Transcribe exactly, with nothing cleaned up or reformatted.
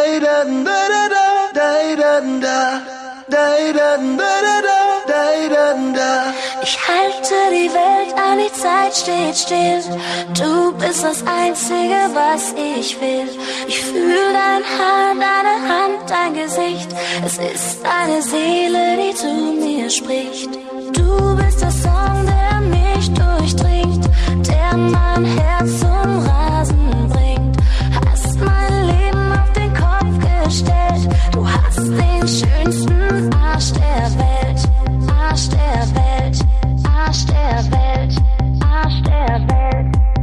Ich halte die Welt an, die Zeit steht still. Du bist das Einzige, was ich will. Ich fühle dein Haar, deine Hand, dein Gesicht. Es ist deine Seele, die zu mir spricht. Du bist der Song, der mich durchdringt, der mein Herz zum Rasen bringt. Hast mein Leben auf den Kopf gestellt. Du hast den schönsten Arsch der